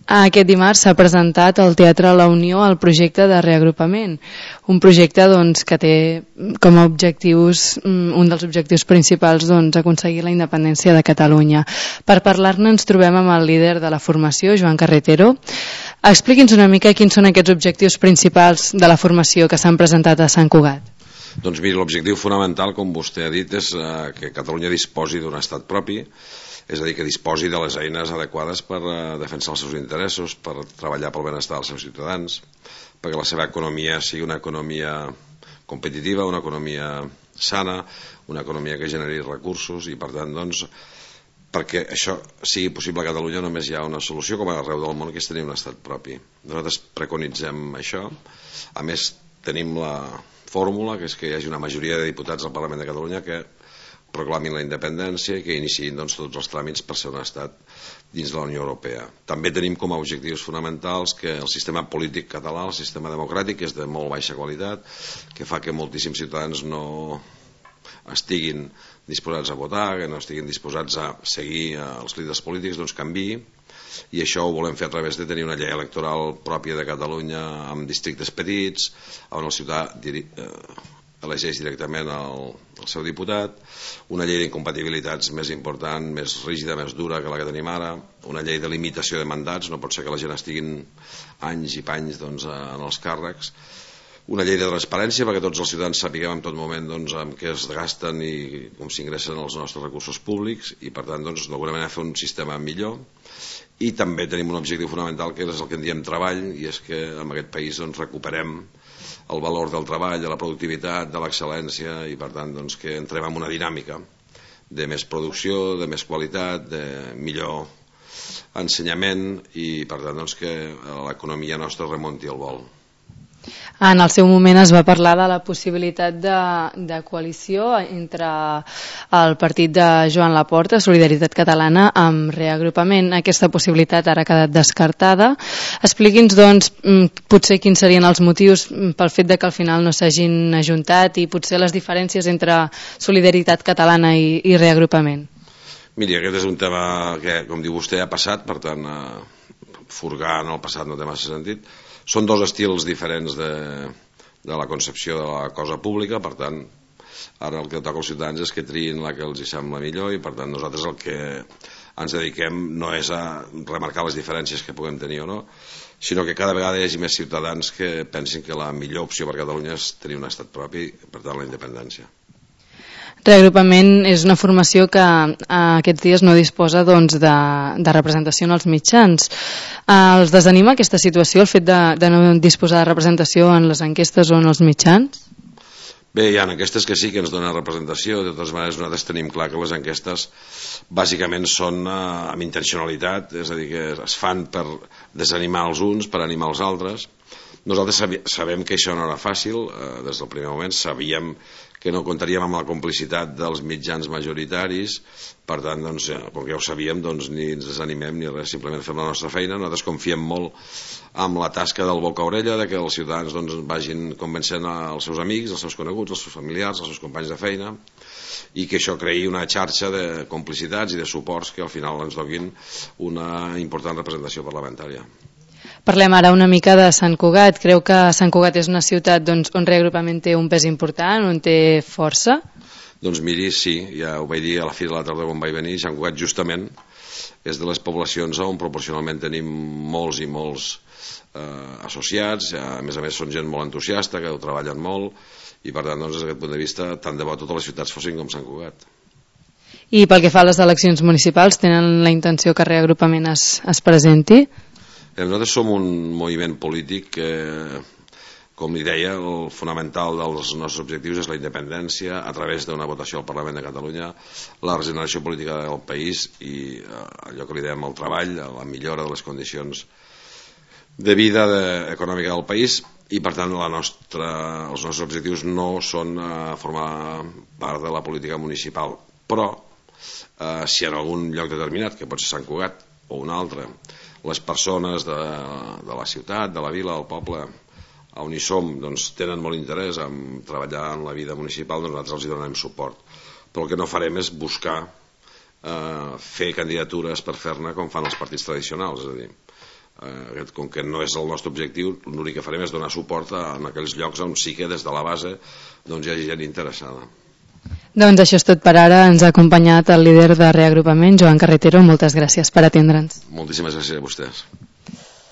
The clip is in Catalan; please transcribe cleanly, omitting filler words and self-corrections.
Aquest dimarts s'ha presentat al Teatre La Unió el projecte de reagrupament, un projecte que té com a objectius, un dels objectius principals, aconseguir la independència de Catalunya. Per parlar-ne ens trobem amb el líder de la formació, Joan Carretero. Expliqui'ns una mica quins són aquests objectius principals de la formació que s'han presentat a Sant Cugat. Doncs miri, l'objectiu fonamental, com vostè ha dit, és que Catalunya disposi d'un estat propi, és a dir, que disposi de les eines adequades per defensar els seus interessos, per treballar pel benestar dels seus ciutadans, perquè la seva economia sigui una economia competitiva, una economia sana, una economia que generi recursos i, per tant, perquè això sigui possible a Catalunya només hi ha una solució, com arreu del món, que és tenir un estat propi. Nosaltres preconitzem això, a més tenim la fórmula, que és que hi hagi una majoria de diputats al Parlament de Catalunya que proclamin la independència i que iniciïn tots els tràmits per ser un estat dins de la Unió Europea. També tenim com a objectius fonamentals que el sistema polític català, el sistema democràtic, és de molt baixa qualitat, que fa que moltíssims ciutadans no estiguin disposats a votar, que no estiguin disposats a seguir els líders polítics, canviï, i això ho volem fer a través de tenir una llei electoral pròpia de Catalunya amb districtes petits, on el ciutadà elegeix directament el seu diputat, una llei d'incompatibilitats més important, més rígida, més dura que la que tenim ara, una llei de limitació de mandats, no pot ser que la gent estiguin anys i panys en els càrrecs, una llei de transparència perquè tots els ciutadans sapiguem en tot moment amb què es gasten i com s'ingressen els nostres recursos públics i per tant d'alguna manera fer un sistema millor. I també tenim un objectiu fonamental que és el que en diem treball, i és que en aquest país recuperem el valor del treball, de la productivitat, de l'excel·lència, i per tant que entrem en una dinàmica de més producció, de més qualitat, de millor ensenyament i per tant que l'economia nostra remunti el vol. En el seu moment es va parlar de la possibilitat de coalició entre el partit de Joan Laporta, Solidaritat Catalana, amb reagrupament. Aquesta possibilitat ara ha quedat descartada. Expliqui'ns, potser quins serien els motius pel fet de que al final no s'hagin ajuntat i potser les diferències entre Solidaritat Catalana i reagrupament. Miri, aquest és un tema que, com diu vostè, ha passat, per tant, furgar en el passat no té massa sentit. Són dos estils diferents de la concepció de la cosa pública, per tant, ara el que toca als ciutadans és que triïn la que els sembla millor i per tant nosaltres el que ens dediquem no és a remarcar les diferències que puguem tenir o no, sinó que cada vegada hi hagi més ciutadans que pensin que la millor opció per a Catalunya és tenir un estat propi i per tant la independència. Reagrupament és una formació que aquests dies no disposa de representació en els mitjans. Els desanima aquesta situació, el fet de no disposar de representació en les enquestes o en els mitjans? Bé, hi ha enquestes que sí que ens donen representació, de totes maneres nosaltres tenim clar que les enquestes bàsicament són amb intencionalitat, és a dir, que es fan per desanimar els uns, per animar els altres. Nosaltres sabem que això no era fàcil, des del primer moment sabíem que no comptaríem amb la complicitat dels mitjans majoritaris, per tant, com que ja ho sabíem, ni ens desanimem ni res, simplement fem la nostra feina. Nosaltres confiem molt en la tasca del boca a orella, de que els ciutadans vagin convencent als seus amics, als seus coneguts, als seus familiars, als seus companys de feina, i que això creï una xarxa de complicitats i de suports que al final ens donin una important representació parlamentària. Parlem ara una mica de Sant Cugat. Creu que Sant Cugat és una ciutat on reagrupament té un pes important, on té força? Doncs miri, sí, ja ho vaig dir a la fi de la tarda quan vaig venir. Sant Cugat justament és de les poblacions on proporcionalment tenim molts i molts associats, a més són gent molt entusiasta, que ho treballen molt, i per tant, des d'aquest punt de vista, tant de bo totes les ciutats fossin com Sant Cugat. I pel que fa a les eleccions municipals, tenen la intenció que reagrupament es presenti? Nosaltres som un moviment polític que, com li deia, el fonamental dels nostres objectius és la independència a través d'una votació al Parlament de Catalunya, la regeneració política del país i allò que li dèiem el treball, la millora de les condicions de vida econòmica del país i per tant els nostres objectius no són formar part de la política municipal, però si en algun lloc determinat, que pot ser Sant Cugat o un altre, les persones de la ciutat, de la vila, del poble on hi som, tenen molt interès en treballar en la vida municipal, nosaltres els hi donarem suport, però el que no farem és buscar fer candidatures per fer-ne com fan els partits tradicionals, és a dir, Com que no és el nostre objectiu, l'únic que farem és donar suport en aquells llocs on sí que des de la base hi hagi gent interessada. Doncs això és tot per ara. Ens ha acompanyat el líder de reagrupament, Joan Carretero. Moltes gràcies per atendre'ns. Moltíssimes gràcies a vostès.